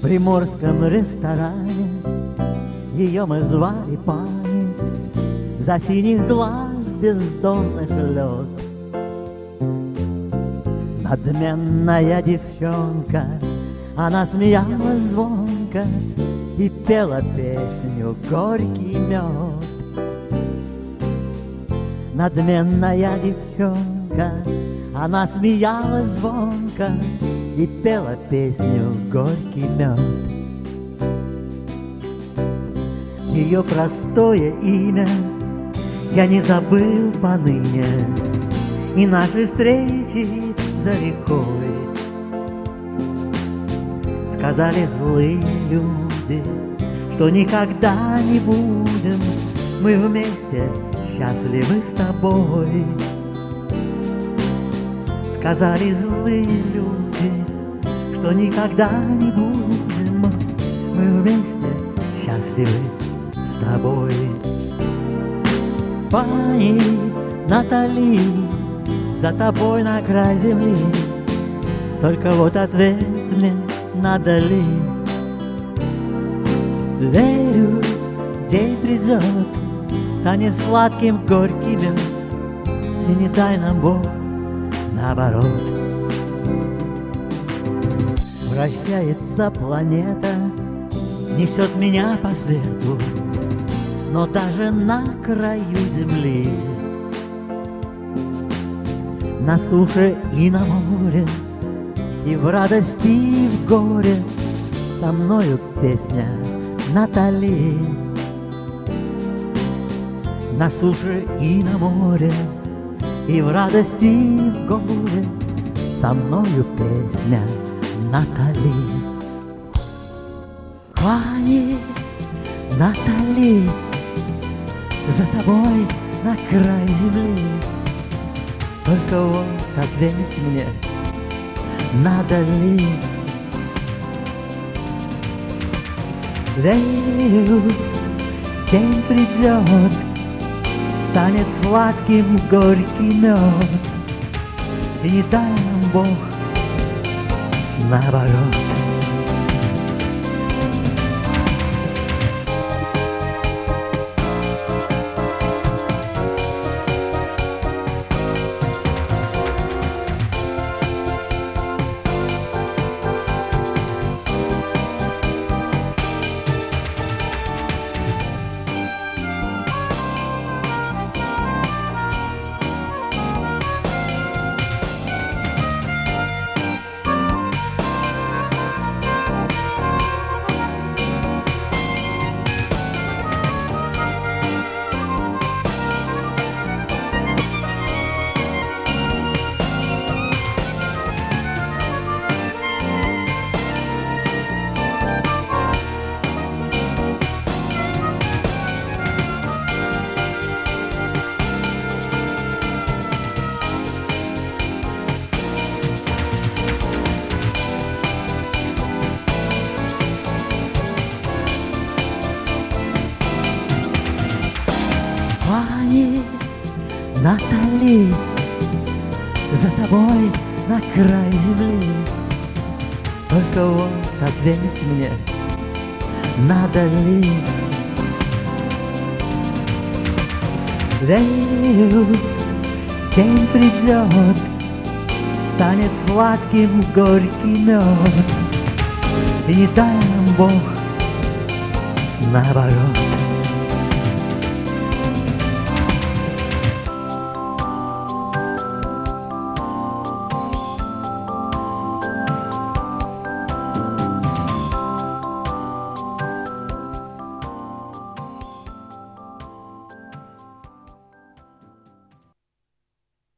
приморском ресторане ее мы звали Пани, за синих глаз бездонных лед. Надменная девчонка, она смеялась звонко и пела песню «Горький мед». Надменная девчонка, она смеялась звонко и пела песню «Горький мед». Ее простое имя я не забыл поныне, и наши встречи за рекой. Сказали злые люди, что никогда не будем мы вместе счастливы с тобой. Сказали злые люди, что никогда не будем мы вместе счастливы с тобой. Пани Натали, за тобой на край земли, только вот ответь мне, надо ли? Верю, день придет, станет сладким горький мед, и не дай нам Бог наоборот. Вращается планета, несет меня по свету, но даже на краю земли, на суше и на море, и в радости, и в горе со мною песня Натали. На суше и на море, и в радости, и в горе со мною песня Натали. Пани Натали, за тобой на край земли, только вот ответь мне, надо ли? Верю, день придет, станет сладким горький мед, и не дай нам Бог наоборот. Пани Натали, за тобой на край земли, только вот ответь мне, надо ли? Верю, день придет, станет сладким горький мед, и не дай нам Бог наоборот.